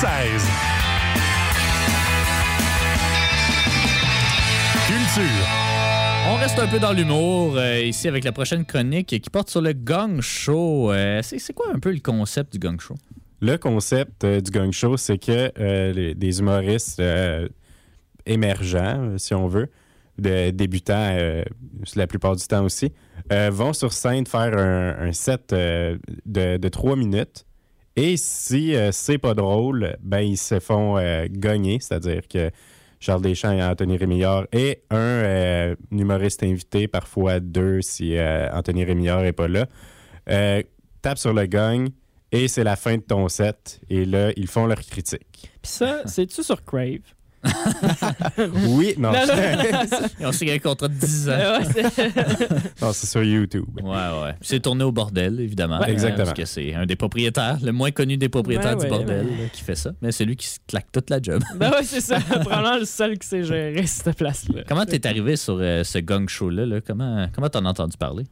96. Culture. On reste un peu dans l'humour ici avec la prochaine chronique qui porte sur le Gong Show. C'est quoi un peu le concept du Gong Show? Le concept du Gong Show, c'est que des humoristes émergents, si on veut, débutants la plupart du temps aussi, vont sur scène faire un set de 3 minutes. Et si c'est pas drôle, ben ils se font gagner, c'est-à-dire que Charles Deschamps et Anthony Rémillard et un humoriste invité, parfois 2 si Anthony Rémillard n'est pas là, tape sur le gong et c'est la fin de ton set. Et là, ils font leur critique. Puis ça, c'est-tu sur Crave? Oui, non. Ils ont signé un contrat de 10 ans. Non, c'est sur YouTube. Ouais. C'est tourné au bordel, évidemment. Ouais, exactement. Parce que c'est un des propriétaires, le moins connu des propriétaires du bordel qui fait ça. Mais c'est lui qui se claque toute la job. Ben ouais, c'est ça. Probablement le seul qui sait gérer cette place-là. Comment t'es arrivé sur ce Gong Show-là? Là? Comment t'en as entendu parler?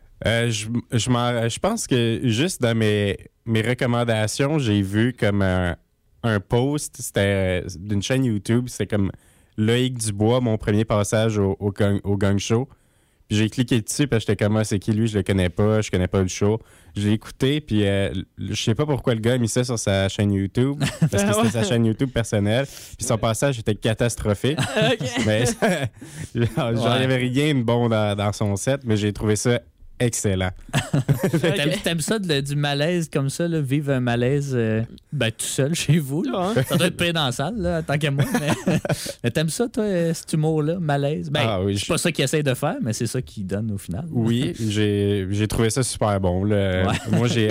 Je pense que juste dans mes recommandations, j'ai vu comme un post, c'était d'une chaîne YouTube, c'était comme Loïc Dubois, mon premier passage au Gong Show. Puis j'ai cliqué dessus, puis j'étais comme, c'est qui lui? Je le connais pas, je connais pas le show. J'ai écouté, puis je sais pas pourquoi le gars a mis ça sur sa chaîne YouTube, parce que c'était sa chaîne YouTube personnelle. Puis son passage était catastrophique. Mais j'en avais rien de bon dans son set, mais j'ai trouvé ça excellent. T'aimes ça du malaise comme ça, là, vivre un malaise tout seul chez vous? Là. Ça doit être pire dans la salle, là, tant qu'à moi. Mais t'aimes ça, toi, cet humour-là, malaise? Oui, c'est pas ça qu'il essaie de faire, mais c'est ça qu'il donne au final. Oui, j'ai trouvé ça super bon. Là. Ouais. Moi, j'ai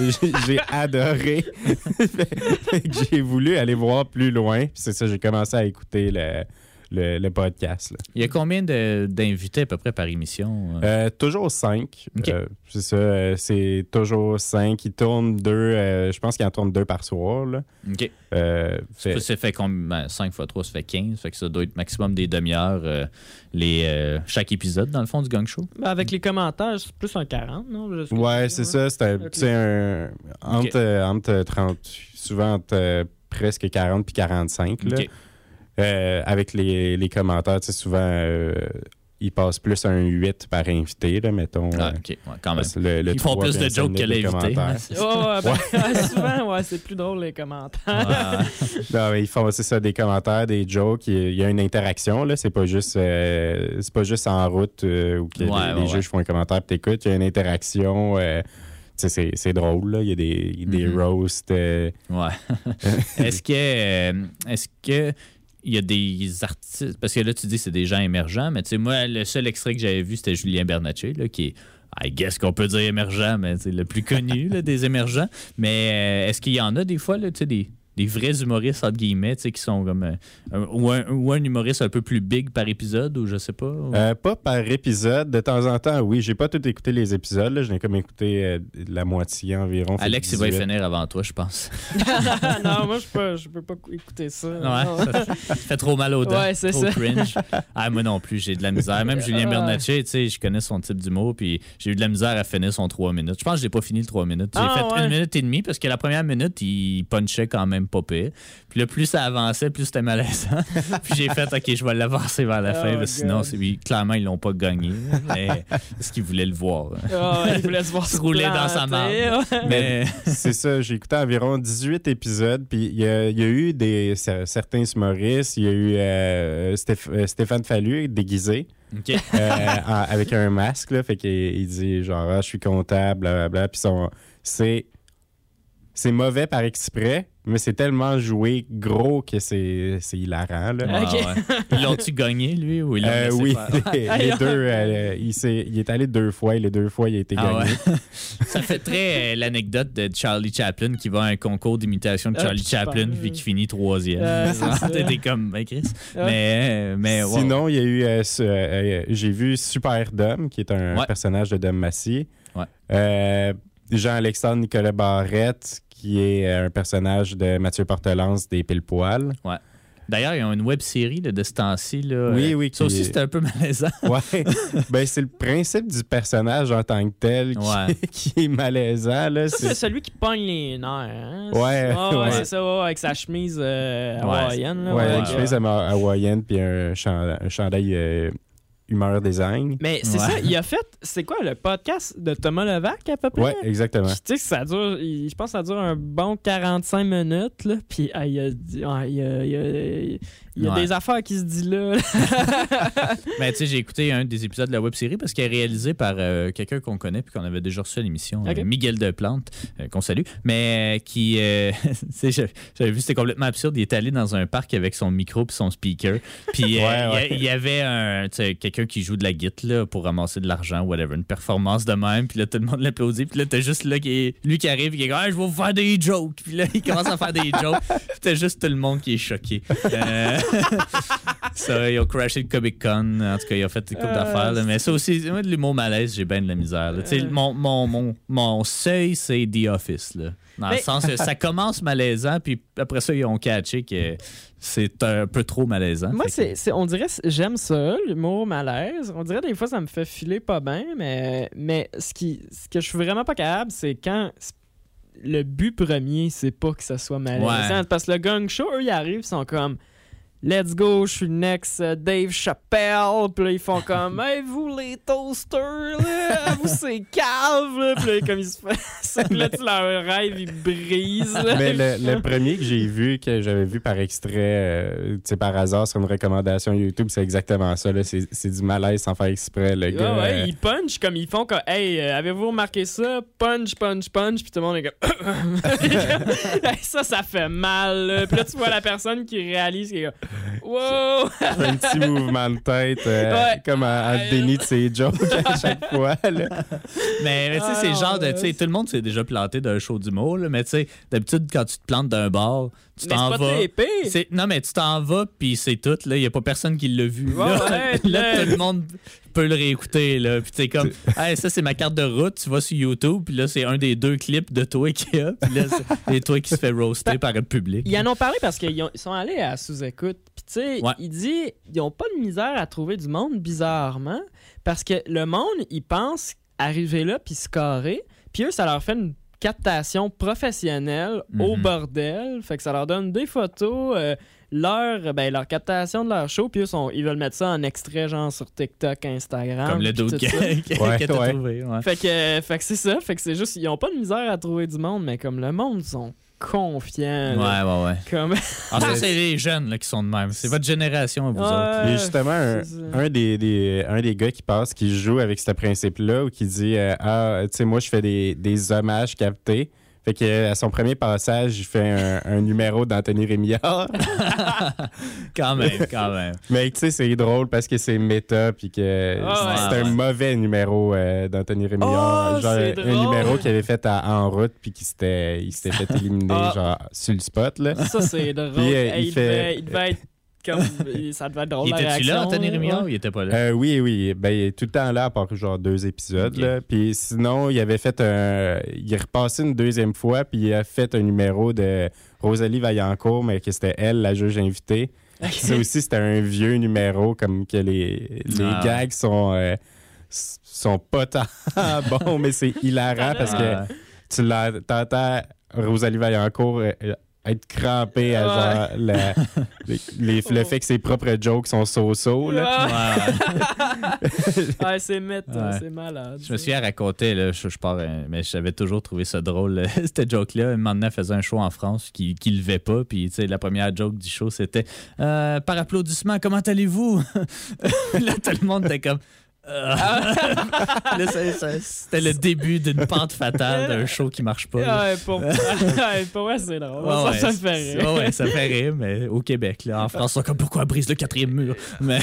adoré. J'ai voulu aller voir plus loin. Puis c'est ça, j'ai commencé à écouter le podcast. Là. Il y a combien d'invités à peu près par émission? Toujours 5. Okay. C'est ça, c'est toujours 5. Ils tournent 2, je pense qu'ils en tournent 2 par soir. Là. OK. Ça fait combien? 5 x 3, ça fait 15. Fait que ça doit être maximum des demi-heures chaque épisode, dans le fond, du Gong Show. Avec les commentaires, c'est plus un 40, non? Ouais, c'est ça. C'est entre 30, souvent entre presque 40 puis 45. Là. OK. Avec les commentaires, tu sais, souvent, ils passent plus un 8 par invité, là, mettons. OK, ouais, quand même. Ils font plus de jokes que l'invité. Souvent, c'est plus drôle, les commentaires. Non, ils font, c'est ça, des commentaires, des jokes. Il y a une interaction, là. C'est pas juste en route où les juges font un commentaire et t'écoutes. Il y a une interaction... c'est drôle, là. Il y a des roasts. Ouais. Est-ce que il y a des artistes... Parce que là, tu dis que c'est des gens émergents, mais tu sais, moi, le seul extrait que j'avais vu, c'était Julien Bernatchez, là, qui est, I guess qu'on peut dire émergent, mais c'est le plus connu là, des émergents. Mais est-ce qu'il y en a des fois, là, tu sais, des vrais humoristes, entre guillemets, tu sais, qui sont comme... ou un humoriste un peu plus big par épisode, ou je sais pas? Ou... pas par épisode. De temps en temps, oui. J'ai pas tout écouté les épisodes. Là. Je n'ai comme écouté la moitié environ. Alex, il va y finir avant toi, je pense. Non, moi, je peux pas écouter ça. Ouais, ça fait trop mal aux dents. Ouais, c'est trop ça. Cringe. Moi non plus, j'ai de la misère. Même Julien Bernatchez, tu sais, je connais son type d'humour, puis j'ai eu de la misère à finir son 3 minutes. Je pense que j'ai pas fini le 3 minutes. J'ai fait 1 minute et demie, parce que la première minute, il punchait quand même pas pire. Puis là, plus ça avançait, plus c'était malaisant. Puis j'ai fait, OK, je vais l'avancer vers la fin, parce que sinon, clairement, ils l'ont pas gagné. Mais est-ce qu'ils voulaient le voir? Il voulait se voir se rouler dans sa marde. Mais c'est ça, j'ai écouté environ 18 épisodes, puis il y a eu certains humoristes. Il y a eu Stéphane Fallu, déguisé. Okay. Avec un masque, là, fait qu'il dit genre, je suis comptable, blablabla. Puis c'est mauvais par exprès, mais c'est tellement joué gros que c'est hilarant. Là. Okay. Ouais. L'ont-tu gagné, lui? Ou il oui, les deux. Il est allé 2 fois et les 2 fois, il a été gagné. Ouais. Ça fait très l'anecdote de Charlie Chaplin qui va à un concours d'imitation de Charlie Chaplin puis qui finit 3e. T'étais comme, Chris. Mais sinon, il y a eu... j'ai vu Superdome, qui est un personnage de Dom Massy. Ouais. Jean-Alexandre Nicolas Barrette, qui est un personnage de Mathieu Portelance des Pile Poil. Ouais. D'ailleurs, ils ont une web-série là, de ce temps-ci. Là, oui. Ça aussi, c'était un peu malaisant. Ouais. Ben, c'est le principe du personnage en tant que tel qui est malaisant. Là. C'est celui qui pogne les nerfs. Hein? Ouais. C'est ça, avec sa chemise hawaïenne. Là, avec chemise hawaïenne puis un chandail humeur design. Mais c'est ça, il a fait, c'est quoi, le podcast de Thomas Levac à peu près? Ouais, exactement. Tu sais que ça dure, je pense que ça dure un bon 45 minutes, là, puis il y a des affaires qui se disent là. Ben, tu sais, j'ai écouté un des épisodes de la web-série parce qu'elle est réalisée par quelqu'un qu'on connaît puis qu'on avait déjà reçu à l'émission, Miguel Deplante, qu'on salue, mais qui, j'avais vu, c'était complètement absurde. Il est allé dans un parc avec son micro puis son speaker, puis il y avait quelqu'un qui joue de la guitare là, pour ramasser de l'argent, whatever, une performance de même, puis là, tout le monde l'applaudit, puis là, t'as juste là, lui qui arrive, qui est comme « je vais vous faire des jokes », puis là, il commence à faire des jokes, puis t'as juste tout le monde qui est choqué. Ça, ils ont crashé le Comic-Con. En tout cas, ils ont fait des coupes d'affaires. Là. Mais ça aussi, moi, de l'humour malaise, j'ai bien de la misère. Mon seuil, c'est The Office. Là. Dans le sens que ça commence malaisant, puis après ça, ils ont catché que c'est un peu trop malaisant. Moi, on dirait j'aime ça, l'humour malaise. On dirait des fois, ça me fait filer pas bien, mais ce que je suis vraiment pas capable, c'est quand le but premier, c'est pas que ça soit malaisant. Ouais. Parce que le gang show, eux, ils arrivent, ils sont comme let's go, je suis le next Dave Chappelle. Puis là, ils font comme hey, vous les toasters, là, vous c'est cave. Là. Puis là, comme ils se font. Puis là, leur rêve, ils brisent. Là. Mais le premier que j'ai vu, que j'avais vu par extrait, par hasard sur une recommandation YouTube, c'est exactement ça. Là. C'est du malaise sans faire exprès. Le gars, ouais, ils punchent comme ils font comme hey, avez-vous remarqué ça? Punch. Puis tout le monde est comme hey, ça fait mal. Là. Puis là, tu vois la personne qui réalise qu'il est comme wow! Un petit mouvement de tête, comme en déni de ses jokes à chaque fois. Là. Mais tu sais, c'est le genre de. Tout le monde s'est déjà planté d'un show d'humour, là, mais tu sais, d'habitude, quand tu te plantes d'un bar, tu t'en vas. Non, mais tu t'en vas, puis c'est tout. Il n'y a pas personne qui l'a vu. Là, tout le monde peut le réécouter. Là. Puis tu sais, comme, hey, ça, c'est ma carte de route. Tu vas sur YouTube, puis là, c'est un des 2 clips de toi qui a. Puis là, c'est toi qui se fait roaster par le public. Ils en ont parlé parce qu'ils sont allés à sous-écoute. Puis tu sais, il dit, ils n'ont pas de misère à trouver du monde, bizarrement, parce que le monde, ils pensent arriver là, puis scorer. Puis eux, ça leur fait une captation professionnelle au bordel. Fait que ça leur donne des photos, leur captation de leur show, puis eux, ils veulent mettre ça en extrait, genre sur TikTok, Instagram. Comme le dude que t'as trouvé. Ouais. Fait que c'est ça. Fait que c'est juste, ils ont pas de misère à trouver du monde, mais comme le monde, ils sont confiants. Ouais. Comme... ça, c'est les jeunes là, qui sont de même. C'est votre génération à vous autres. Il y a justement un des gars qui passe, qui joue avec ce principe-là, ou qui dit tu sais, moi, je fais des hommages captés. Fait qu'à son premier passage, il fait un numéro d'Anthony Rémillard. Quand même. Mais tu sais, c'est drôle parce que c'est méta puis que c'est un mauvais numéro d'Anthony Rémillard. Genre un numéro qu'il avait fait En route puis il s'était fait éliminer genre sur le spot. Là. Ça, c'est drôle. Puis, il devait être comme ça devait être drôle. Il était-tu là, Anthony Rémillard, ou il était pas là? Oui. Ben, il est tout le temps là, à part genre 2 épisodes. Okay. Puis sinon, il avait fait il est repassé une 2e fois, puis il a fait un numéro de Rosalie Vaillancourt, mais que c'était elle, la juge invitée. Okay. Ça aussi, c'était un vieux numéro, comme que les gags sont pas tant bons, mais c'est hilarant parce que t'entends Rosalie Vaillancourt être crampé à genre le fait que ses propres jokes sont so-so. Là. C'est méta, c'est malade. Je me souviens raconter, là, je pars, mais j'avais toujours trouvé ça drôle. Cette joke-là, un moment donné, elle faisait un show en France qui levait pas. Puis la première joke du show, c'était par applaudissement, comment allez-vous? Là, tout le monde était comme. Là, c'était le début d'une pente fatale d'un show qui marche pas. Pour moi, c'est drôle. Ça me fait rire. Ouais, ça fait rire, mais au Québec, là, en France, c'est comme pourquoi elle brise le 4e mur.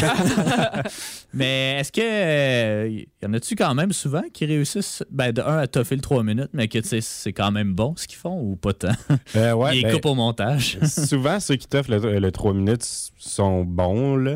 Mais est-ce que y en a-tu quand même souvent qui réussissent de un à toffer le 3 minutes, mais que c'est quand même bon ce qu'ils font ou pas tant? Ils coupent au montage. Souvent, ceux qui toffent le 3 minutes sont bons, là.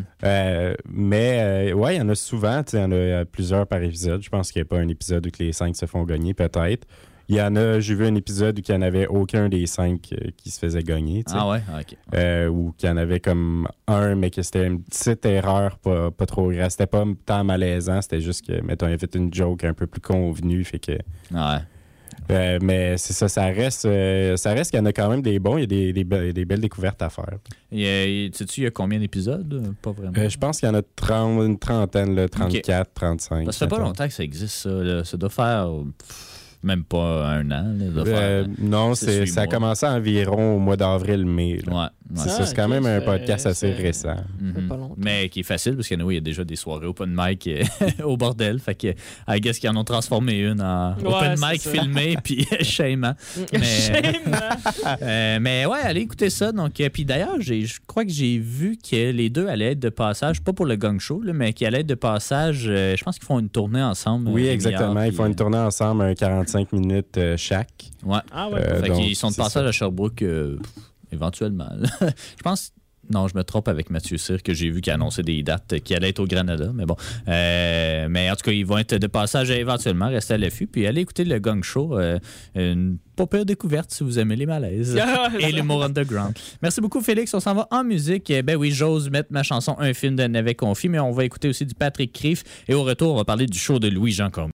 Mais il y en a souvent. Il y en a plusieurs par épisode. Je pense qu'il n'y a pas un épisode où les 5 se font gagner, peut-être. Il y en a, j'ai vu un épisode où il n'y en avait aucun des 5 qui se faisait gagner. Ah ouais? OK. Ou qu'il y en avait comme un, mais que c'était une petite erreur pas trop grave. C'était pas tant malaisant, c'était juste que, mettons, il a fait une joke un peu plus convenue. Fait que. Ouais. Mais c'est ça, ça reste qu'il y en a quand même des bons. Il y a des belles découvertes à faire. Sais-tu, il y a combien d'épisodes? Pas vraiment. Je pense qu'il y en a une trentaine, là, 34, 35. Ça fait pas longtemps que ça existe, ça. Là. Ça doit faire même pas un an. Là, non, ça a commencé environ au mois d'avril-mai. Ouais. C'est quand même un podcast assez récent. Pas longtemps. Mais qui est facile parce qu'il y a déjà des soirées open mic au bordel. Fait que, I guess qu'ils en ont transformé une en open mic filmé puis shamant. Mais ouais, allez écouter ça. Donc, puis d'ailleurs, je crois que j'ai vu que les deux allaient être de passage, pas pour le Gang Show, là, mais qu'ils allaient être de passage. Je pense qu'ils font une tournée ensemble. Oui, exactement. Ils font une tournée ensemble, un 45 minutes chaque. Ouais. Fait qu'ils sont de passage à Sherbrooke. Éventuellement. Je pense. Non, je me trompe avec Mathieu Cyr, que j'ai vu qu'il a annoncé des dates qui allaient être au Granada. Mais bon. Mais en tout cas, ils vont être de passage éventuellement. Restez à l'affût. Puis allez écouter le Gang Show. Une pas pire découverte si vous aimez les malaises et l'humour underground. Merci beaucoup, Félix. On s'en va en musique. Ben oui, j'ose mettre ma chanson Un film de Navet Confi, mais on va écouter aussi du Patrick Criff. Et au retour, on va parler du show de Louis-Jean Cormier.